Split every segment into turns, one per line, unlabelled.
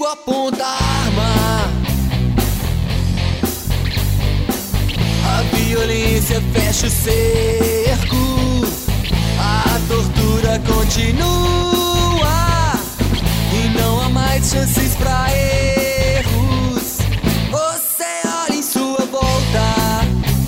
aponta a arma. A violência fecha o cerco, a tortura continua e não há mais chances pra erros. Você olha em sua volta,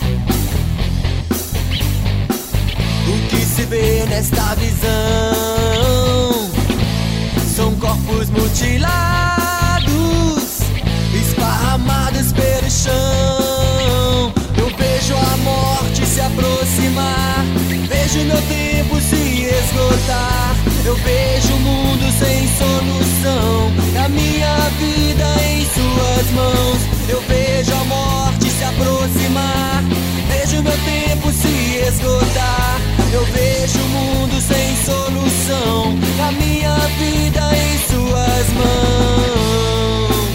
o que se vê nesta visão são corpos mutilados, esparramados pelo chão. Eu vejo a morte se aproximar, vejo meu tempo se esgotar. Eu vejo o mundo sem solução, a minha vida em suas mãos. Eu vejo a morte se aproximar, vejo meu tempo se esgotar. Eu vejo o mundo sem solução, a minha vida em suas mãos.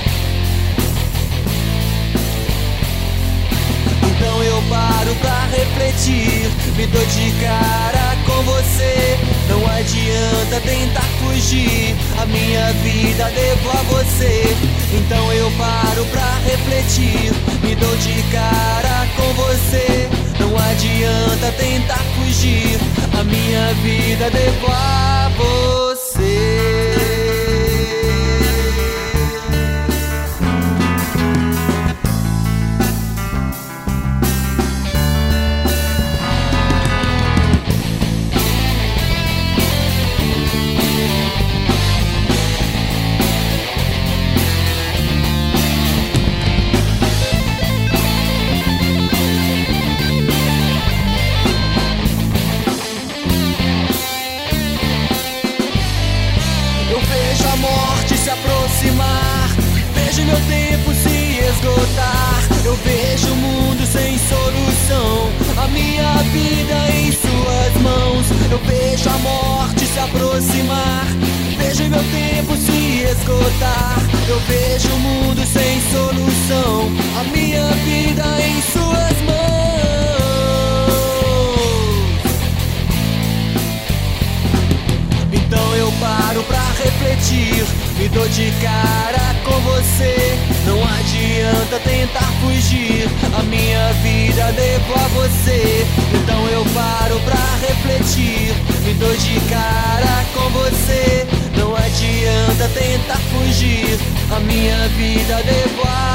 Então eu paro pra refletir, me dou de cara com você. Não adianta tentar fugir, a minha vida devo a você. Então eu paro pra refletir, me dou de cara com você. Não adianta tentar fugir, a minha vida devo a você. Se aproximar, vejo meu tempo se esgotar. Eu vejo o mundo sem solução, a minha vida em suas mãos. Eu vejo a morte se aproximar, vejo meu tempo se esgotar. Eu vejo o mundo sem solução, a minha vida em suas mãos. Então eu paro pra refletir, me dou de cara com você. Não adianta tentar fugir, a minha vida devo a você. Então eu paro pra refletir, me dou de cara com você. Não adianta tentar fugir, a minha vida devo a